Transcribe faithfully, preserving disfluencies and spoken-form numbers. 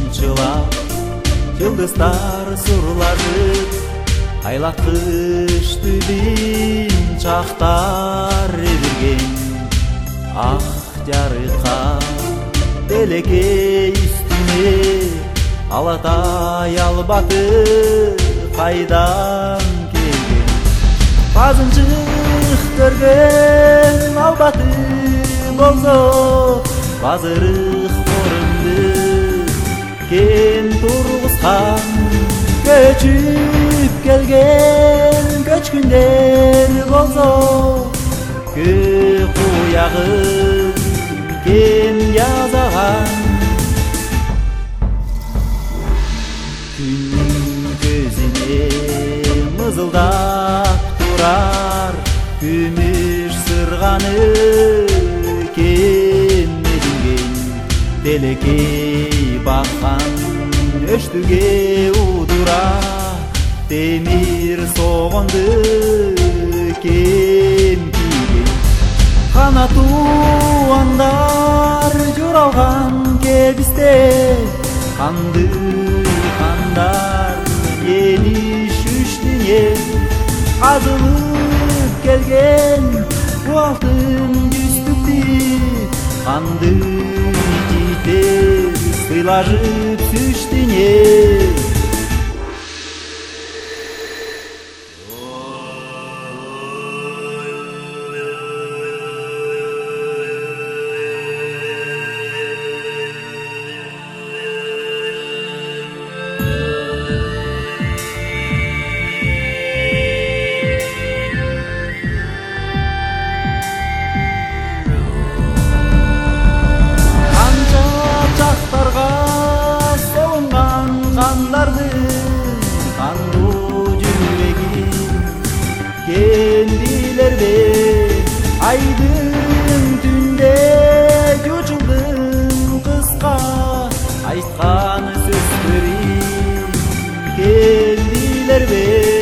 жылап, жылдыздар сурлашып, айлаткыч түбүн чактар эбирген. Ак жарыка делекей үстүнө алатай албаты кайдан келген. Базынчык көргөн албаты болсо базырык корунду кен тургузган көчүп келген көчкүндөр болсо көк уягын кен жазаган. Күннүн көзүнө мызылдап турар күмүш сырганы кен мединген. Делекей баккан өчтүгө удура темир согонду кен кийген. Канатуу андар журалган кебисте канды кандар ениш үстүнө азылып келген алтын жүздүктү канды житер сыйлашып үстүнө. Кандуу жүреги кендилерде айдын түндө жучулдун кыска айткан сөздөрү кендилерде.